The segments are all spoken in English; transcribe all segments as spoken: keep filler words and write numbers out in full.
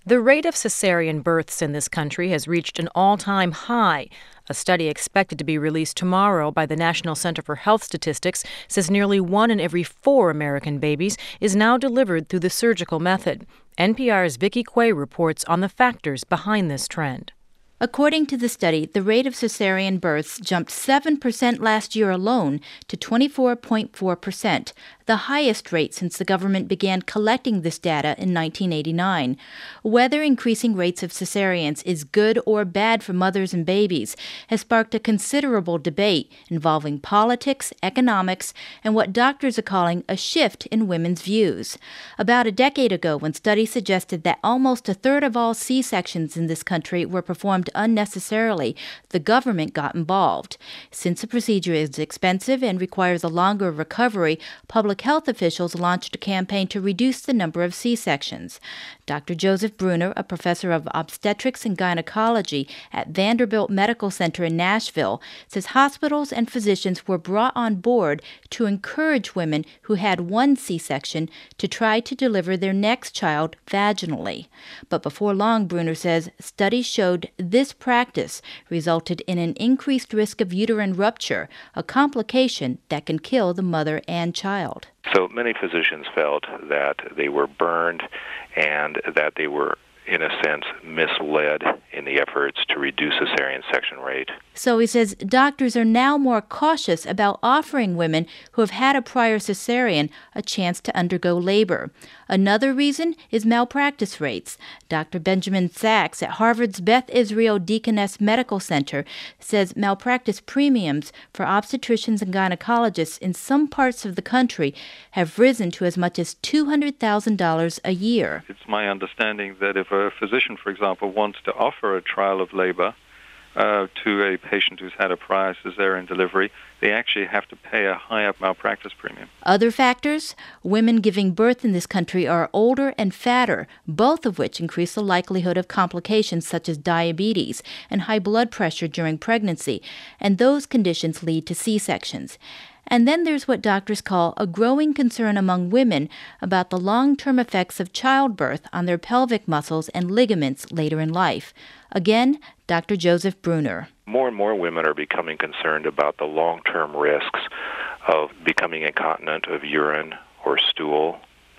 The rate of cesarean births in this country has reached an all-time high. A study expected to be released tomorrow by the National Center for Health Statistics says nearly one in every four American babies is now delivered through the surgical method. N P R's Vicki Quay reports on the factors behind this trend. According to the study, the rate of cesarean births jumped seven percent last year alone to twenty-four point four percent, the highest rate since the government began collecting this data in nineteen eighty-nine. Whether increasing rates of cesareans is good or bad for mothers and babies has sparked a considerable debate involving politics, economics, and what doctors are calling a shift in women's views. About a decade ago, when studies suggested that almost a third of all C-sections in this country were performed unnecessarily, the government got involved. Since the procedure is expensive and requires a longer recovery, public health officials launched a campaign to reduce the number of C-sections. Doctor Joseph Bruner, a professor of obstetrics and gynecology at Vanderbilt Medical Center in Nashville, says hospitals and physicians were brought on board to encourage women who had one C-section to try to deliver their next child vaginally. But before long, Bruner says, studies showed this practice resulted in an increased risk of uterine rupture, a complication that can kill the mother and child. So many physicians felt that they were burned and that they were, in a sense, misled in the efforts to reduce cesarean section rate. So he says doctors are now more cautious about offering women who have had a prior cesarean a chance to undergo labor. Another reason is malpractice rates. Doctor Benjamin Sachs at Harvard's Beth Israel Deaconess Medical Center says malpractice premiums for obstetricians and gynecologists in some parts of the country have risen to as much as two hundred thousand dollars a year. It's my understanding that if a physician, for example, wants to offer a trial of labor uh, to a patient who's had a prior cesarean delivery, they actually have to pay a higher malpractice premium. Other factors? Women giving birth in this country are older and fatter, both of which increase the likelihood of complications such as diabetes and high blood pressure during pregnancy, and those conditions lead to C-sections. And then there's what doctors call a growing concern among women about the long-term effects of childbirth on their pelvic muscles and ligaments later in life. Again, Doctor Joseph Bruner. More and more women are becoming concerned about the long-term risks of becoming incontinent of urine or stool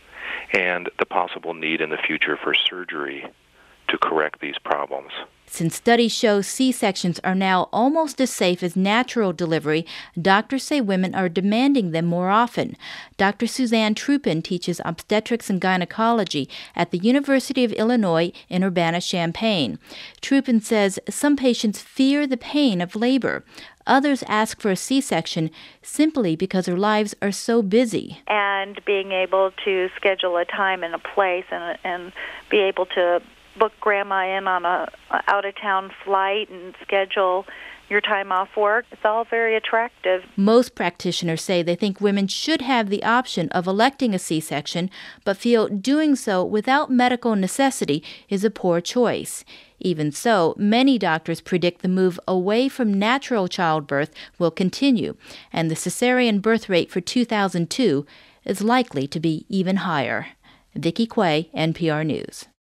and the possible need in the future for surgery to correct these problems. Since studies show C-sections are now almost as safe as natural delivery, doctors say women are demanding them more often. Doctor Suzanne Trupin teaches obstetrics and gynecology at the University of Illinois in Urbana-Champaign. Trupin says some patients fear the pain of labor. Others ask for a C-section simply because their lives are so busy. And being able to schedule a time and a place and, and be able to book grandma in on a, a out-of-town flight and schedule your time off work. It's all very attractive. Most practitioners say they think women should have the option of electing a C-section, but feel doing so without medical necessity is a poor choice. Even so, many doctors predict the move away from natural childbirth will continue, and the cesarean birth rate for two thousand two is likely to be even higher. Vicki Quay, N P R News.